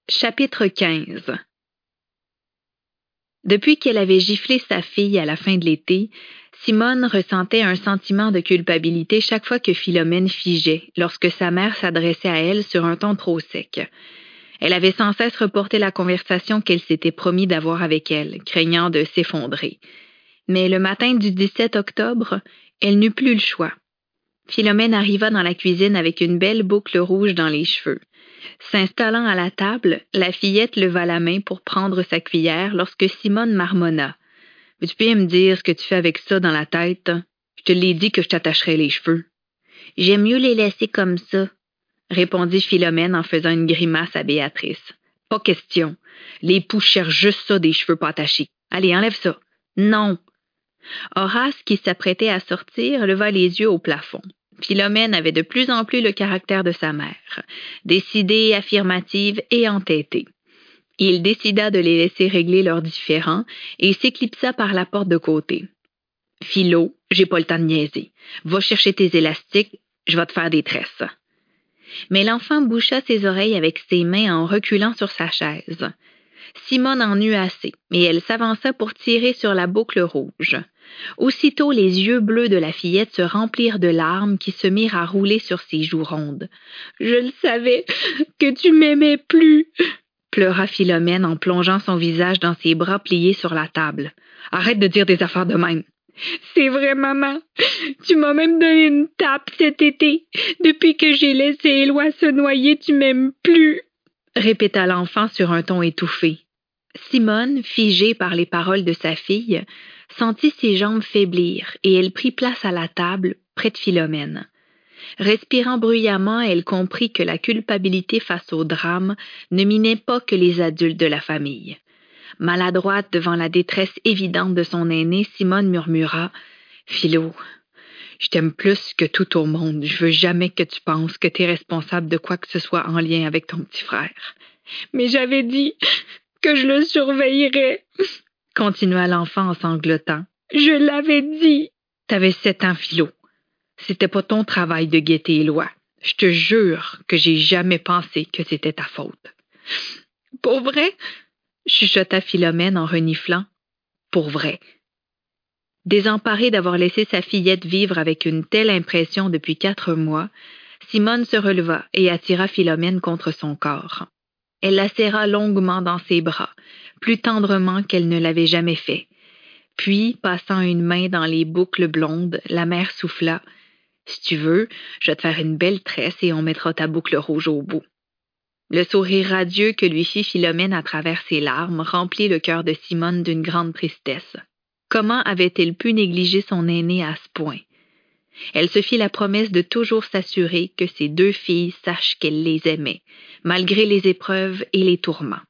Chapitre 15. Depuis qu'elle avait giflé sa fille à la fin de l'été, Simone ressentait un sentiment de culpabilité chaque fois que Philomène figeait, lorsque sa mère s'adressait à elle sur un ton trop sec. Elle avait sans cesse reporté la conversation qu'elle s'était promis d'avoir avec elle, craignant de s'effondrer. Mais le matin du 17 octobre, elle n'eut plus le choix. Philomène arriva dans la cuisine avec une belle boucle rouge dans les cheveux. S'installant à la table, la fillette leva la main pour prendre sa cuillère lorsque Simone marmonna. « Veux-tu bien me dire ce que tu fais avec ça dans la tête? Je te l'ai dit que je t'attacherais les cheveux. »« J'aime mieux les laisser comme ça, » répondit Philomène en faisant une grimace à Béatrice. « Pas question. Les poux cherchent juste ça des cheveux pas attachés. Allez, enlève ça. »« Non. » Horace, qui s'apprêtait à sortir, leva les yeux au plafond. Philomène avait de plus en plus le caractère de sa mère, décidée, affirmative et entêtée. Il décida de les laisser régler leurs différends et s'éclipsa par la porte de côté. « Philo, j'ai pas le temps de niaiser. Va chercher tes élastiques, je vais te faire des tresses. » Mais l'enfant boucha ses oreilles avec ses mains en reculant sur sa chaise. Simone en eut assez, et elle s'avança pour tirer sur la boucle rouge. Aussitôt, les yeux bleus de la fillette se remplirent de larmes qui se mirent à rouler sur ses joues rondes. « Je le savais, que tu m'aimais plus !» pleura Philomène en plongeant son visage dans ses bras pliés sur la table. « Arrête de dire des affaires de même. »« C'est vrai, maman. Tu m'as même donné une tape cet été. Depuis que j'ai laissé Éloi se noyer, tu m'aimes plus. » répéta l'enfant sur un ton étouffé. Simone, figée par les paroles de sa fille, sentit ses jambes faiblir et elle prit place à la table, près de Philomène. Respirant bruyamment, elle comprit que la culpabilité face au drame ne minait pas que les adultes de la famille. Maladroite devant la détresse évidente de son aîné, Simone murmura « Philo, je t'aime plus que tout au monde. Je veux jamais que tu penses que tu es responsable de quoi que ce soit en lien avec ton petit frère. »« Mais j'avais dit que je le surveillerais, » continua l'enfant en sanglotant. « Je l'avais dit. »« T'avais 7 ans, Philo. C'était pas ton travail de guetter Éloi. Je te jure que j'ai jamais pensé que c'était ta faute. »« Pour vrai? » chuchota Philomène en reniflant. « Pour vrai. » Désemparée d'avoir laissé sa fillette vivre avec une telle impression depuis 4 mois, Simone se releva et attira Philomène contre son corps. Elle la serra longuement dans ses bras, plus tendrement qu'elle ne l'avait jamais fait. Puis, passant une main dans les boucles blondes, la mère souffla « Si tu veux, je vais te faire une belle tresse et on mettra ta boucle rouge au bout. » Le sourire radieux que lui fit Philomène à travers ses larmes remplit le cœur de Simone d'une grande tristesse. Comment avait-elle pu négliger son aîné à ce point? Elle se fit la promesse de toujours s'assurer que ses 2 filles sachent qu'elle les aimait, malgré les épreuves et les tourments.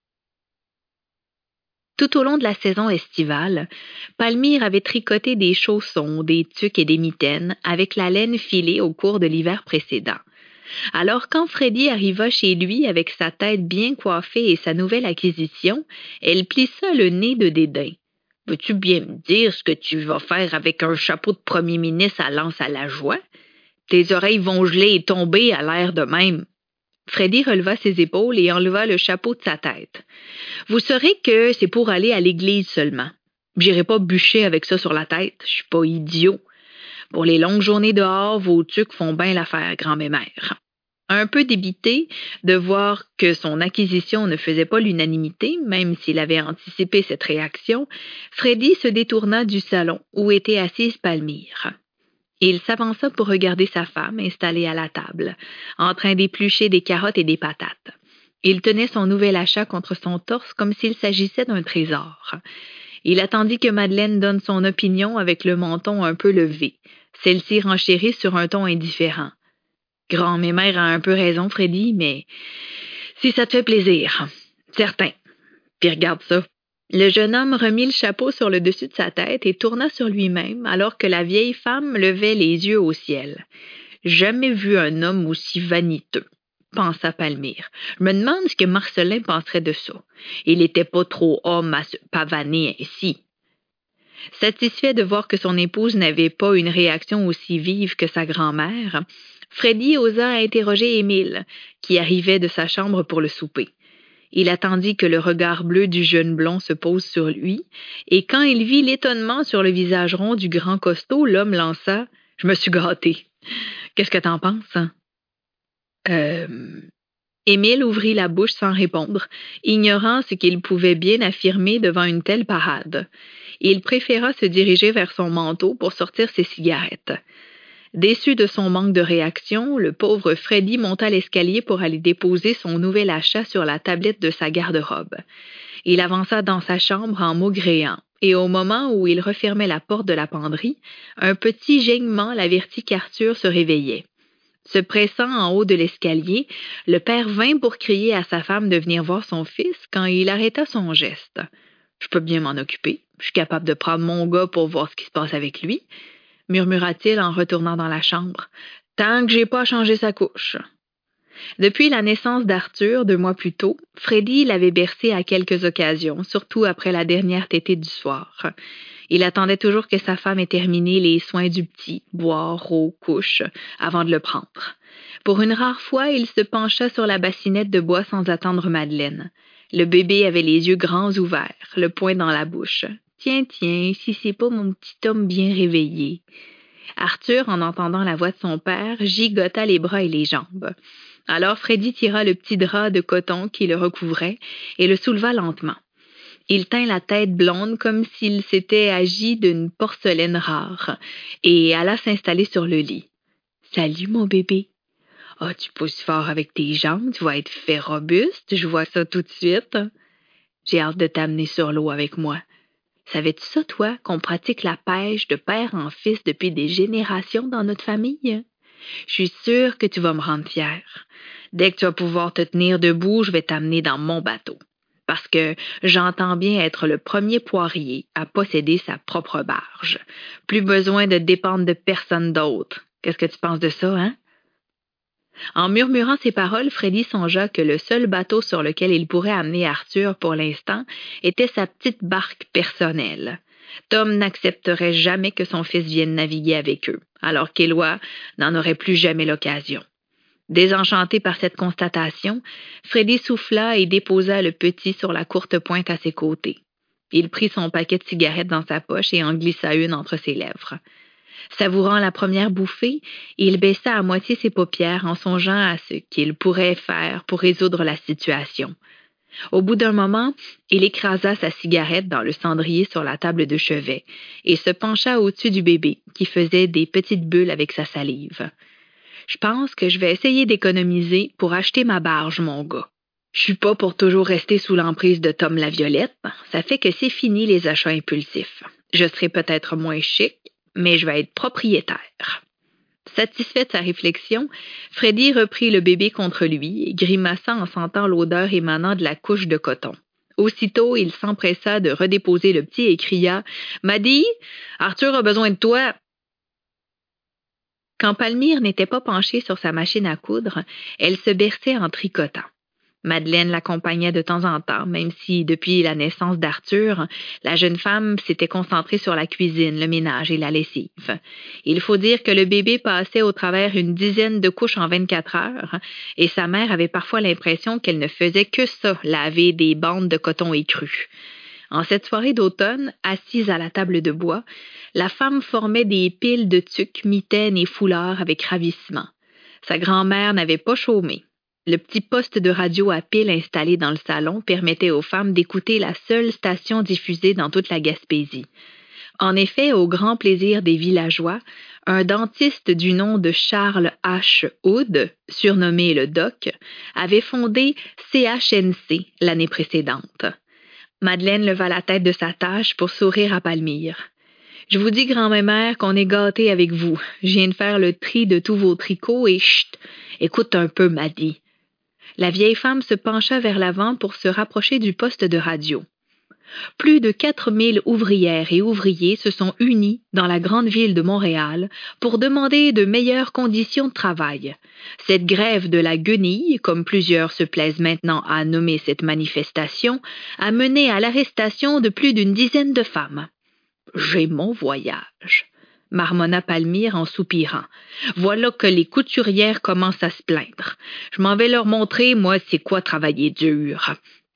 Tout au long de la saison estivale, Palmyre avait tricoté des chaussons, des tuques et des mitaines avec la laine filée au cours de l'hiver précédent. Alors quand Freddy arriva chez lui avec sa tête bien coiffée et sa nouvelle acquisition, elle plissa le nez de dédain. « Veux-tu bien me dire ce que tu vas faire avec un chapeau de premier ministre à l'anse à la joie? Tes oreilles vont geler et tomber à l'air de même. » Freddy releva ses épaules et enleva le chapeau de sa tête. « Vous saurez que c'est pour aller à l'église seulement. J'irai pas bûcher avec ça sur la tête, je suis pas idiot. Pour les longues journées dehors, vos tuques font bien l'affaire, grand-mémère. » Un peu débité de voir que son acquisition ne faisait pas l'unanimité, même s'il avait anticipé cette réaction, Freddy se détourna du salon où était assise Palmyre. Il s'avança pour regarder sa femme installée à la table, en train d'éplucher des carottes et des patates. Il tenait son nouvel achat contre son torse comme s'il s'agissait d'un trésor. Il attendit que Madeleine donne son opinion avec le menton un peu levé. Celle-ci renchérit sur un ton indifférent. « Grand-mémère a un peu raison, Freddy, mais si ça te fait plaisir, certain. Puis regarde ça. » Le jeune homme remit le chapeau sur le dessus de sa tête et tourna sur lui-même alors que la vieille femme levait les yeux au ciel. « Jamais vu un homme aussi vaniteux, » pensa Palmyre. « Je me demande ce que Marcelin penserait de ça. Il était pas trop homme à se pavaner ainsi. » Satisfait de voir que son épouse n'avait pas une réaction aussi vive que sa grand-mère, Freddy osa interroger Émile, qui arrivait de sa chambre pour le souper. Il attendit que le regard bleu du jeune blond se pose sur lui, et quand il vit l'étonnement sur le visage rond du grand costaud, l'homme lança « Je me suis gâté. Qu'est-ce que t'en penses? » Émile ouvrit la bouche sans répondre, ignorant ce qu'il pouvait bien affirmer devant une telle parade. Il préféra se diriger vers son manteau pour sortir ses cigarettes. Déçu de son manque de réaction, le pauvre Freddy monta l'escalier pour aller déposer son nouvel achat sur la tablette de sa garde-robe. Il avança dans sa chambre en maugréant, et au moment où il refermait la porte de la penderie, un petit geignement l'avertit qu'Arthur se réveillait. Se pressant en haut de l'escalier, le père vint pour crier à sa femme de venir voir son fils quand il arrêta son geste. « Je peux bien m'en occuper. Je suis capable de prendre mon gars pour voir ce qui se passe avec lui. » murmura-t-il en retournant dans la chambre, « tant que j'ai pas changé sa couche. » Depuis la naissance d'Arthur, 2 mois plus tôt, Freddy l'avait bercé à quelques occasions, surtout après la dernière tétée du soir. Il attendait toujours que sa femme ait terminé les soins du petit, boire, eau, couche, avant de le prendre. Pour une rare fois, il se pencha sur la bassinette de bois sans attendre Madeleine. Le bébé avait les yeux grands ouverts, le poing dans la bouche. Tiens, si c'est pas mon petit homme bien réveillé. Arthur, en entendant la voix de son père, gigota les bras et les jambes. Alors Freddy tira le petit drap de coton qui le recouvrait et le souleva lentement. Il tint la tête blonde comme s'il s'était agi d'une porcelaine rare et alla s'installer sur le lit. « Salut, mon bébé. Ah, tu pousses fort avec tes jambes, tu vas être fait robuste, je vois ça tout de suite. J'ai hâte de t'amener sur l'eau avec moi. Savais-tu ça, toi, qu'on pratique la pêche de père en fils depuis des générations dans notre famille? Je suis sûre que tu vas me rendre fière. Dès que tu vas pouvoir te tenir debout, je vais t'amener dans mon bateau. Parce que j'entends bien être le premier poirier à posséder sa propre barge. Plus besoin de dépendre de personne d'autre. Qu'est-ce que tu penses de ça, hein? » En murmurant ces paroles, Freddy songea que le seul bateau sur lequel il pourrait amener Arthur pour l'instant était sa petite barque personnelle. Tom n'accepterait jamais que son fils vienne naviguer avec eux, alors qu'Éloi n'en aurait plus jamais l'occasion. Désenchanté par cette constatation, Freddy souffla et déposa le petit sur la courte pointe à ses côtés. Il prit son paquet de cigarettes dans sa poche et en glissa une entre ses lèvres. Savourant la première bouffée, il baissa à moitié ses paupières en songeant à ce qu'il pourrait faire pour résoudre la situation. Au bout d'un moment, il écrasa sa cigarette dans le cendrier sur la table de chevet et se pencha au-dessus du bébé, qui faisait des petites bulles avec sa salive. « Je pense que je vais essayer d'économiser pour acheter ma barge, mon gars. Je suis pas pour toujours rester sous l'emprise de Tom la Violette. Ça fait que c'est fini les achats impulsifs. Je serai peut-être moins chic, mais je vais être propriétaire. » Satisfait de sa réflexion, Freddy reprit le bébé contre lui et grimaça en sentant l'odeur émanant de la couche de coton. Aussitôt, il s'empressa de redéposer le petit et cria « Maddy, Arthur a besoin de toi! » Quand Palmyre n'était pas penchée sur sa machine à coudre, elle se berçait en tricotant. Madeleine l'accompagnait de temps en temps, même si, depuis la naissance d'Arthur, la jeune femme s'était concentrée sur la cuisine, le ménage et la lessive. Il faut dire que le bébé passait au travers une dizaine de couches en 24 heures, et sa mère avait parfois l'impression qu'elle ne faisait que ça, laver des bandes de coton écru. En cette soirée d'automne, assise à la table de bois, la femme formait des piles de tuques, mitaines et foulards avec ravissement. Sa grand-mère n'avait pas chômé. Le petit poste de radio à pile installé dans le salon permettait aux femmes d'écouter la seule station diffusée dans toute la Gaspésie. En effet, au grand plaisir des villageois, un dentiste du nom de Charles H. Hood, surnommé le Doc, avait fondé CHNC l'année précédente. Madeleine leva la tête de sa tâche pour sourire à Palmyre. « Je vous dis, grand-mère, qu'on est gâtés avec vous. Je viens de faire le tri de tous vos tricots et chut, écoute un peu, Maddy. » La vieille femme se pencha vers l'avant pour se rapprocher du poste de radio. Plus de 4000 ouvrières et ouvriers se sont unis dans la grande ville de Montréal pour demander de meilleures conditions de travail. Cette grève de la guenille, comme plusieurs se plaisent maintenant à nommer cette manifestation, a mené à l'arrestation de plus d'une dizaine de femmes. « J'ai mon voyage », marmonna Palmyre en soupirant. « Voilà que les couturières commencent à se plaindre. Je m'en vais leur montrer, moi, c'est quoi travailler dur.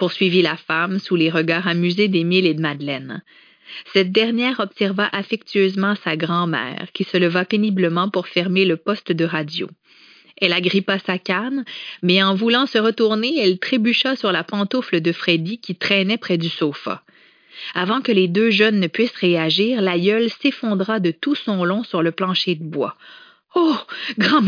poursuivit la femme sous les regards amusés d'Émile et de Madeleine. Cette dernière observa affectueusement sa grand-mère, qui se leva péniblement pour fermer le poste de radio. Elle agrippa sa canne, mais en voulant se retourner, elle trébucha sur la pantoufle de Freddy qui traînait près du sofa. Avant que les deux jeunes ne puissent réagir, l'aïeul s'effondra de tout son long sur le plancher de bois. « Oh, grand-mère! »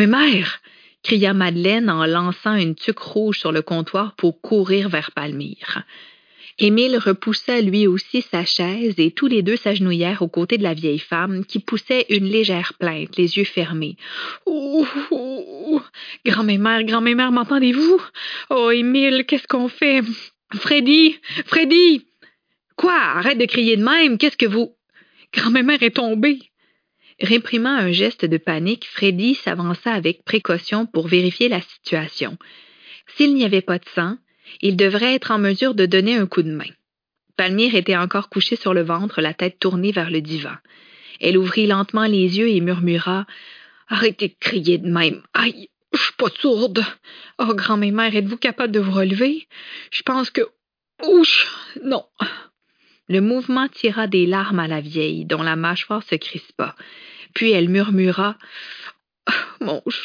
cria Madeleine en lançant une tuque rouge sur le comptoir pour courir vers Palmyre. Émile repoussa lui aussi sa chaise et tous les deux s'agenouillèrent aux côtés de la vieille femme qui poussait une légère plainte, les yeux fermés. « Oh, oh, grand-mère, m'entendez-vous? Oh, Émile, qu'est-ce qu'on fait? Freddy! Freddy! Quoi? Arrête de crier de même, qu'est-ce que vous... Grand-mère est tombée! » Réprimant un geste de panique, Freddy s'avança avec précaution pour vérifier la situation. S'il n'y avait pas de sang, il devrait être en mesure de donner un coup de main. Palmyre était encore couchée sur le ventre, la tête tournée vers le divan. Elle ouvrit lentement les yeux et murmura « Arrêtez de crier de même. Aïe, je suis pas sourde. Oh, grand-mère, êtes-vous capable de vous relever? Je pense que... Ouch, non. » Le mouvement tira des larmes à la vieille, dont la mâchoire se crispa. Puis elle murmura « Mon genou. »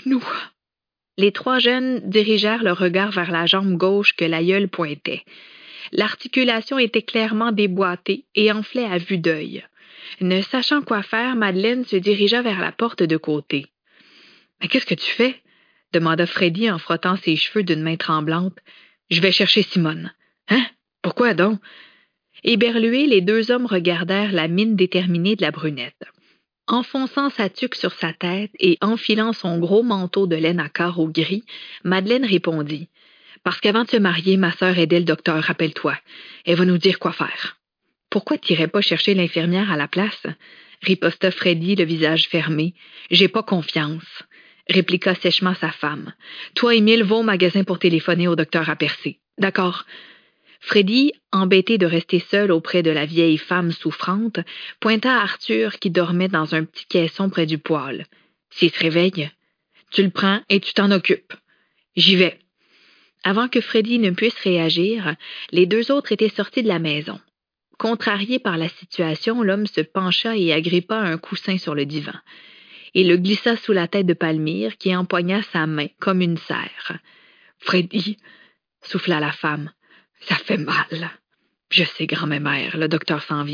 Les trois jeunes dirigèrent leur regard vers la jambe gauche que l'aïeul pointait. L'articulation était clairement déboîtée et enflait à vue d'œil. Ne sachant quoi faire, Madeleine se dirigea vers la porte de côté. « Mais qu'est-ce que tu fais? » demanda Freddy en frottant ses cheveux d'une main tremblante. « Je vais chercher Simone. »« Hein? Pourquoi donc? » Éberlués, les deux hommes regardèrent la mine déterminée de la brunette. Enfonçant sa tuque sur sa tête et enfilant son gros manteau de laine à carreaux gris, Madeleine répondit « Parce qu'avant de se marier, ma sœur aidait le docteur, rappelle-toi. Elle va nous dire quoi faire. »« Pourquoi t'irais pas chercher l'infirmière à la place? » riposta Freddy, le visage fermé. « J'ai pas confiance. » répliqua sèchement sa femme. « Toi, Émile, va au magasin pour téléphoner au docteur à Percé. D'accord. » Freddy, embêté de rester seul auprès de la vieille femme souffrante, pointa à Arthur qui dormait dans un petit caisson près du poêle. « S'il se réveille, tu le prends et tu t'en occupes. J'y vais. » Avant que Freddy ne puisse réagir, les deux autres étaient sortis de la maison. Contrarié par la situation, l'homme se pencha et agrippa un coussin sur le divan. Il le glissa sous la tête de Palmyre qui empoigna sa main comme une serre. « Freddy, » souffla la femme. « Ça fait mal. »« Je sais, grand-mère, le docteur s'en vient. »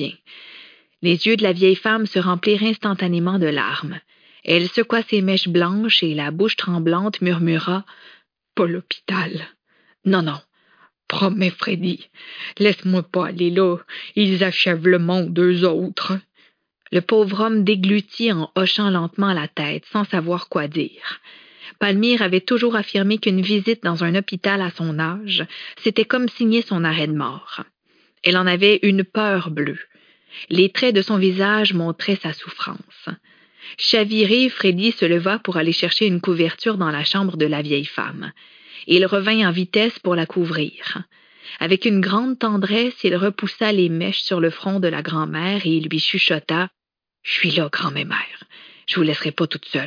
Les yeux de la vieille femme se remplirent instantanément de larmes. Elle secoua ses mèches blanches et, la bouche tremblante, murmura « Pas l'hôpital. Non, non. Promets, Freddy. Laisse-moi pas aller là. Ils achèvent le monde, eux autres. » Le pauvre homme déglutit en hochant lentement la tête, sans savoir quoi dire. Palmyre avait toujours affirmé qu'une visite dans un hôpital à son âge, c'était comme signer son arrêt de mort. Elle en avait une peur bleue. Les traits de son visage montraient sa souffrance. Chaviré, Freddy se leva pour aller chercher une couverture dans la chambre de la vieille femme. Il revint en vitesse pour la couvrir. Avec une grande tendresse, il repoussa les mèches sur le front de la grand-mère et il lui chuchota « Je suis là, grand-mère. Je vous laisserai pas toute seule. »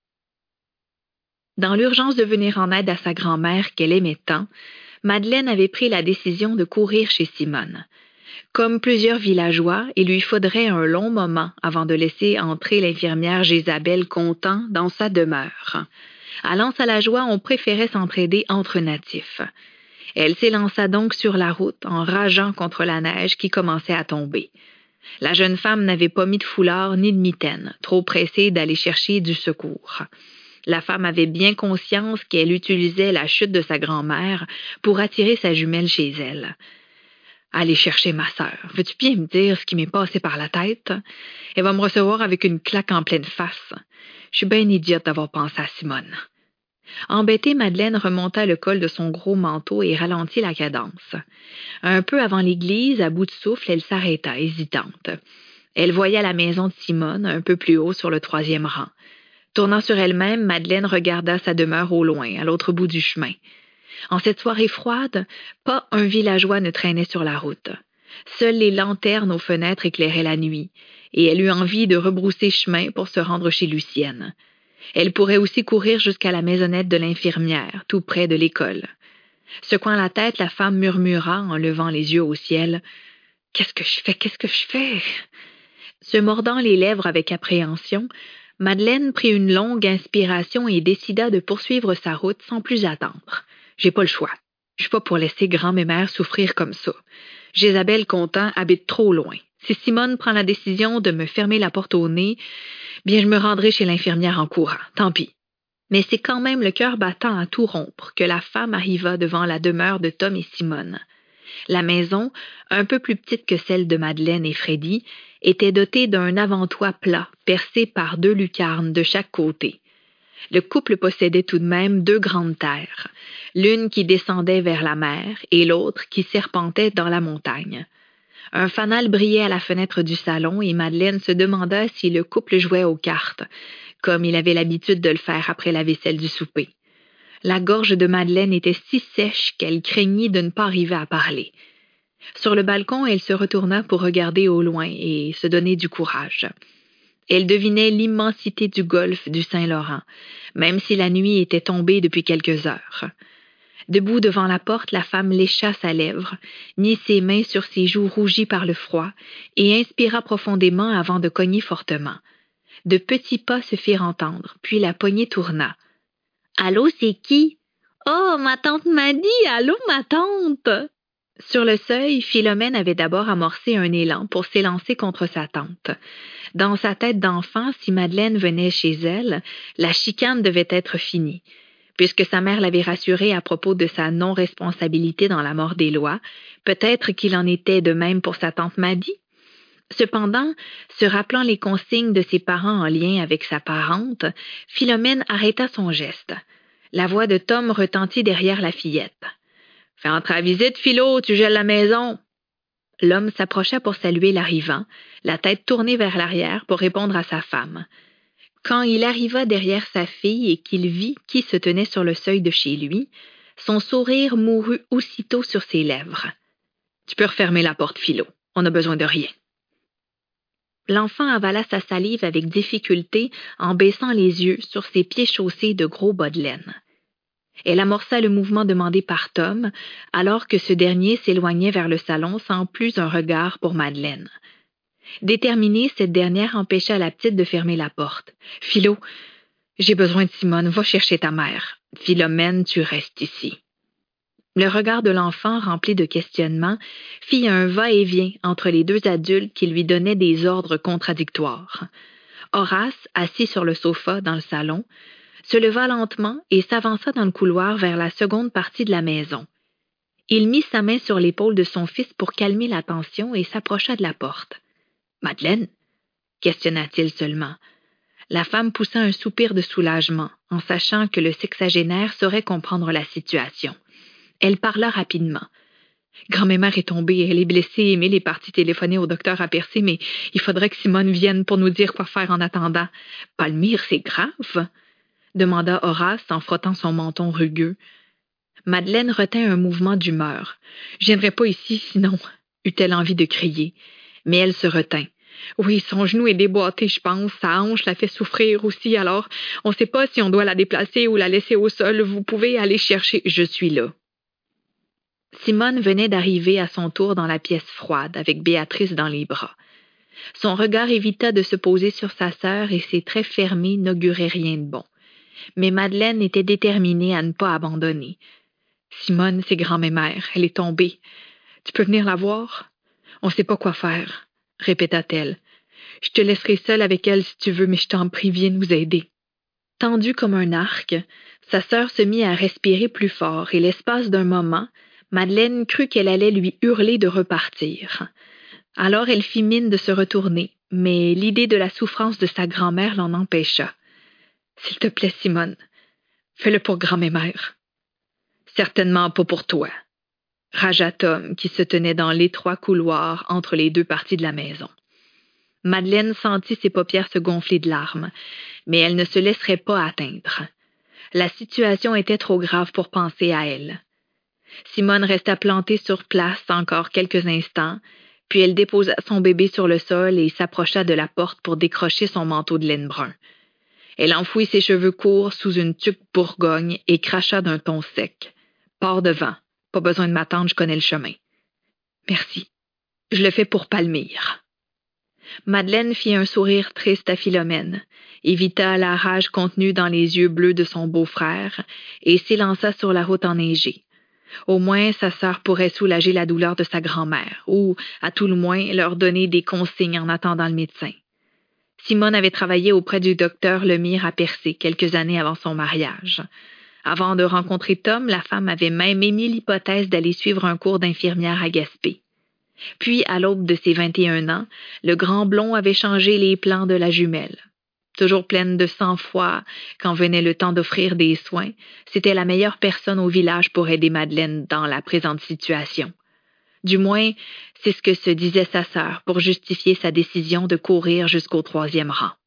Dans l'urgence de venir en aide à sa grand-mère qu'elle aimait tant, Madeleine avait pris la décision de courir chez Simone. Comme plusieurs villageois, il lui faudrait un long moment avant de laisser entrer l'infirmière Jézabel Contant dans sa demeure. À Lens-à-la-Joie, on préférait s'entraider entre natifs. Elle s'élança donc sur la route en rageant contre la neige qui commençait à tomber. La jeune femme n'avait pas mis de foulard ni de mitaine, trop pressée d'aller chercher du secours. La femme avait bien conscience qu'elle utilisait la chute de sa grand-mère pour attirer sa jumelle chez elle. « Allez chercher ma sœur. Veux-tu bien me dire ce qui m'est passé par la tête? Elle va me recevoir avec une claque en pleine face. Je suis bien idiote d'avoir pensé à Simone. » Embêtée, Madeleine remonta le col de son gros manteau et ralentit la cadence. Un peu avant l'église, à bout de souffle, elle s'arrêta, hésitante. Elle voyait la maison de Simone, un peu plus haut sur le 3e rang. Tournant sur elle-même, Madeleine regarda sa demeure au loin, à l'autre bout du chemin. En cette soirée froide, pas un villageois ne traînait sur la route. Seules les lanternes aux fenêtres éclairaient la nuit, et elle eut envie de rebrousser chemin pour se rendre chez Lucienne. Elle pourrait aussi courir jusqu'à la maisonnette de l'infirmière, tout près de l'école. Secouant la tête, la femme murmura en levant les yeux au ciel. « Qu'est-ce que je fais? Qu'est-ce que je fais? » Se mordant les lèvres avec appréhension, Madeleine prit une longue inspiration et décida de poursuivre sa route sans plus attendre. « J'ai pas le choix. Je suis pas pour laisser grand-mémère souffrir comme ça. Jésabelle Contant habite trop loin. Si Simone prend la décision de me fermer la porte au nez, bien je me rendrai chez l'infirmière en courant. Tant pis. » Mais c'est quand même le cœur battant à tout rompre que la femme arriva devant la demeure de Tom et Simone. La maison, un peu plus petite que celle de Madeleine et Freddy, était dotée d'un avant-toit plat percé par 2 lucarnes de chaque côté. Le couple possédait tout de même 2 grandes terres, l'une qui descendait vers la mer et l'autre qui serpentait dans la montagne. Un fanal brillait à la fenêtre du salon et Madeleine se demanda si le couple jouait aux cartes, comme il avait l'habitude de le faire après la vaisselle du souper. La gorge de Madeleine était si sèche qu'elle craignit de ne pas arriver à parler. Sur le balcon, elle se retourna pour regarder au loin et se donner du courage. Elle devinait l'immensité du golfe du Saint-Laurent, même si la nuit était tombée depuis quelques heures. Debout devant la porte, la femme lécha sa lèvre, mit ses mains sur ses joues rougies par le froid et inspira profondément avant de cogner fortement. De petits pas se firent entendre, puis la poignée tourna. « Allô, c'est qui? »« Oh, ma tante Maddy! Allô, ma tante! » Sur le seuil, Philomène avait d'abord amorcé un élan pour s'élancer contre sa tante. Dans sa tête d'enfant, si Madeleine venait chez elle, la chicane devait être finie. Puisque sa mère l'avait rassurée à propos de sa non-responsabilité dans la mort d'Éloi, peut-être qu'il en était de même pour sa tante Maddy. Cependant, se rappelant les consignes de ses parents en lien avec sa parente, Philomène arrêta son geste. La voix de Tom retentit derrière la fillette. « Fais entrer à visite, Philo, tu gèles la maison. » L'homme s'approcha pour saluer l'arrivant, la tête tournée vers l'arrière pour répondre à sa femme. Quand il arriva derrière sa fille et qu'il vit qui se tenait sur le seuil de chez lui, son sourire mourut aussitôt sur ses lèvres. « Tu peux refermer la porte, Philo. On n'a besoin de rien. » L'enfant avala sa salive avec difficulté en baissant les yeux sur ses pieds chaussés de gros bas de laine. Elle amorça le mouvement demandé par Tom, alors que ce dernier s'éloignait vers le salon sans plus un regard pour Madeleine. Déterminée, cette dernière empêcha la petite de fermer la porte. « Philo, j'ai besoin de Simone, va chercher ta mère. Philomène, tu restes ici. » Le regard de l'enfant, rempli de questionnements, fit un va-et-vient entre les 2 adultes qui lui donnaient des ordres contradictoires. Horace, assis sur le sofa dans le salon, se leva lentement et s'avança dans le couloir vers la seconde partie de la maison. Il mit sa main sur l'épaule de son fils pour calmer la tension et s'approcha de la porte. « Madeleine? » questionna-t-il seulement. La femme poussa un soupir de soulagement, en sachant que le sexagénaire saurait comprendre la situation. Elle parla rapidement. « Grand-mère est tombée, elle est blessée, Émile est parti téléphoner au docteur à Percé, mais il faudrait que Simone vienne pour nous dire quoi faire en attendant. »« Palmyre, c'est grave? » demanda Horace en frottant son menton rugueux. Madeleine retint un mouvement d'humeur. « Je viendrai pas ici, sinon, » eut-elle envie de crier. Mais elle se retint. « Oui, son genou est déboîté, je pense. Sa hanche la fait souffrir aussi, alors on ne sait pas si on doit la déplacer ou la laisser au sol. Vous pouvez aller chercher. Je suis là. » Simone venait d'arriver à son tour dans la pièce froide, avec Béatrice dans les bras. Son regard évita de se poser sur sa sœur et ses traits fermés n'auguraient rien de bon. Mais Madeleine était déterminée à ne pas abandonner. « Simone, c'est grand-mère, elle est tombée. Tu peux venir la voir? On ne sait pas quoi faire, » répéta-t-elle. « Je te laisserai seule avec elle si tu veux, mais je t'en prie, viens nous aider. » Tendue comme un arc, sa sœur se mit à respirer plus fort et l'espace d'un moment, Madeleine crut qu'elle allait lui hurler de repartir. Alors elle fit mine de se retourner, mais l'idée de la souffrance de sa grand-mère l'en empêcha. « S'il te plaît, Simone, fais-le pour grand-mère. »« Certainement pas pour toi, » ragea Tom, qui se tenait dans l'étroit couloir entre les 2 parties de la maison. Madeleine sentit ses paupières se gonfler de larmes, mais elle ne se laisserait pas atteindre. La situation était trop grave pour penser à elle. Simone resta plantée sur place encore quelques instants, puis elle déposa son bébé sur le sol et s'approcha de la porte pour décrocher son manteau de laine brun. Elle enfouit ses cheveux courts sous une tuque bourgogne et cracha d'un ton sec. Pars devant. Pas besoin de m'attendre, je connais le chemin. Merci. Je le fais pour Palmyre. Madeleine fit un sourire triste à Philomène, évita la rage contenue dans les yeux bleus de son beau-frère et s'élança sur la route enneigée. Au moins, sa sœur pourrait soulager la douleur de sa grand-mère, ou, à tout le moins, leur donner des consignes en attendant le médecin. Simone avait travaillé auprès du docteur Lemire à Percé quelques années avant son mariage. Avant de rencontrer Tom, la femme avait même émis l'hypothèse d'aller suivre un cours d'infirmière à Gaspé. Puis, à l'aube de ses 21 ans, le grand blond avait changé les plans de la jumelle. Toujours pleine de sang-froid quand venait le temps d'offrir des soins, c'était la meilleure personne au village pour aider Madeleine dans la présente situation. Du moins, c'est ce que se disait sa sœur pour justifier sa décision de courir jusqu'au 3e rang.